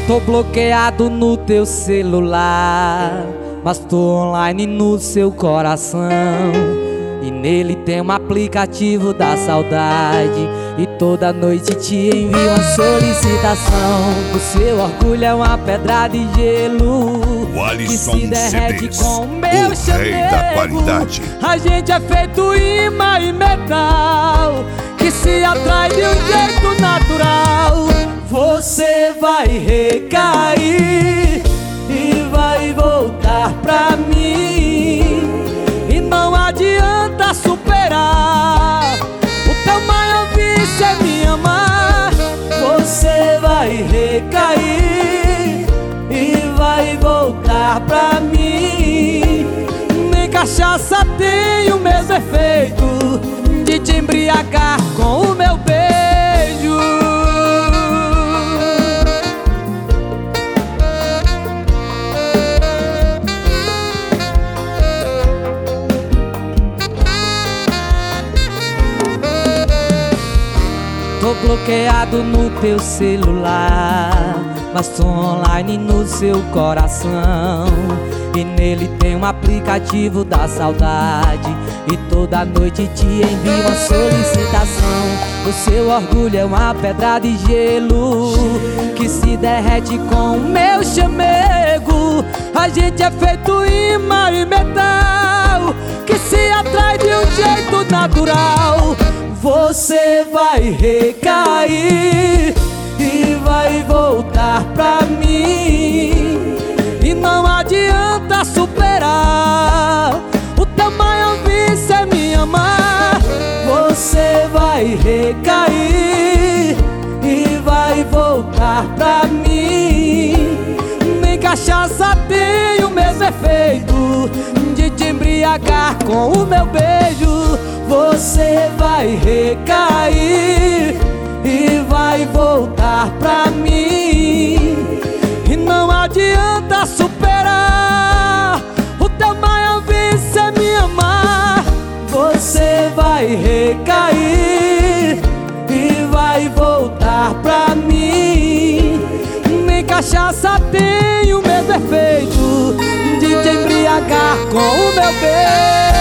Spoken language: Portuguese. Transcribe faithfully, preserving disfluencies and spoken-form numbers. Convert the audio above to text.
Tô bloqueado no teu celular, mas tô online no seu coração. E nele tem um aplicativo da saudade, e toda noite te envio uma solicitação. O seu orgulho é uma pedra de gelo que se derrete com o meu chamego. A gente é feito imã e metal que se atrai de um jeito natural. Você vai recair e vai voltar pra mim, e não adianta superar. O teu maior vício é me amar. Você vai recair e vai voltar pra mim. Nem cachaça tem o mesmo efeito de te embriagar com o meu beijo. Tô bloqueado no teu celular, mas tô online no seu coração. E nele tem um aplicativo da saudade, e toda noite te envio uma solicitação. O seu orgulho é uma pedra de gelo que se derrete com o meu chamego. A gente é feito imã e metal que se atrai de um jeito natural. Você vai recair e vai voltar pra mim, e não adianta superar. O teu maior vício é me amar. Você vai recair e vai voltar pra mim. Nem cachaça tem o mesmo efeito de te embriagar com o meu beijo. Você vai recair e vai voltar pra mim, e não adianta superar. O teu maior vício é me amar. Você vai recair e vai voltar pra mim. Nem cachaça tem o mesmo efeito de te embriagar com o meu beijo.